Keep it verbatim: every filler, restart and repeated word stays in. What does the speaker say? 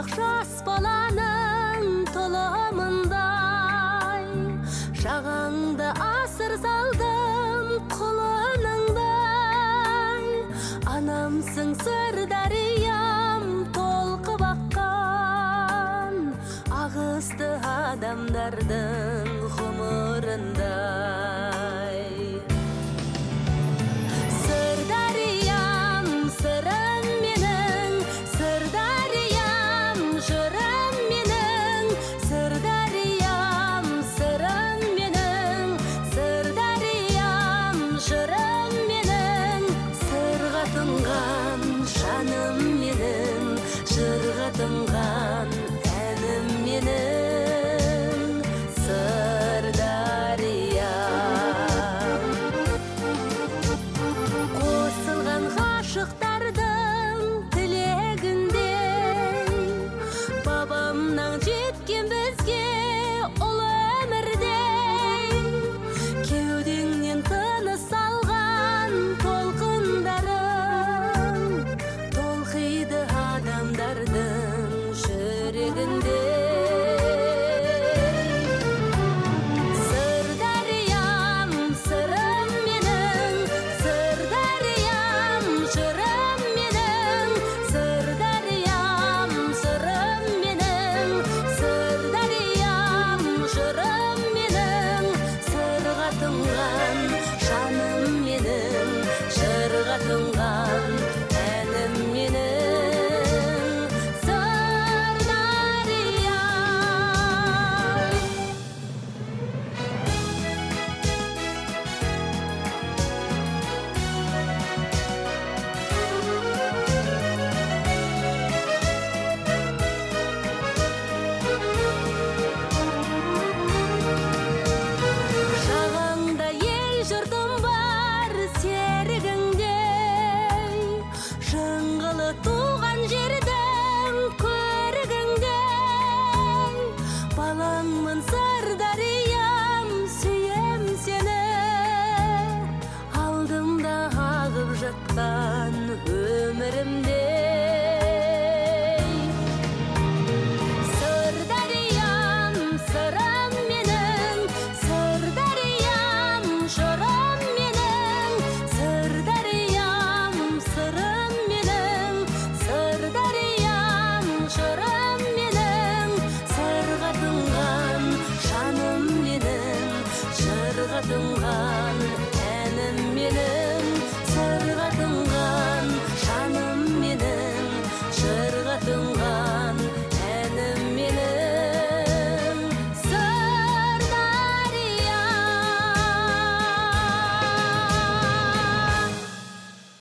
жас баланың тұлымындай, жағаңды асыр салдым құлыныңдай. Анамсың сырдариям толқып аққан, ағысты адамдардың ғұмырындай. Сырдариям сырым менің, сырдариям жырым менің, сырдариям сырым менің, сырдариям жырым менің. Сырға тұнған жаным менің, жырға тұнған әнім менің. Сырдариям қосылған ғашықтардың тілегіндей, бабамнан жеткен бізге ұлы өмірдей. Кеудеңнен тыныс алған толқындарың толқиды адамдардың жүрегінде. Сырдариям сырым менің, сырдариям жырым менің, сырдариям сырым менің, сырдариям жырым менің. Сырға тұнған жаным менің, жырға тұнған әнім менің. Жағаңда ел жұртым бар серігіңдей, жыңғылы туған жердің көрігіңдей. Балаңмын сырдариям, сүйем сені, алдымда ағып жатқан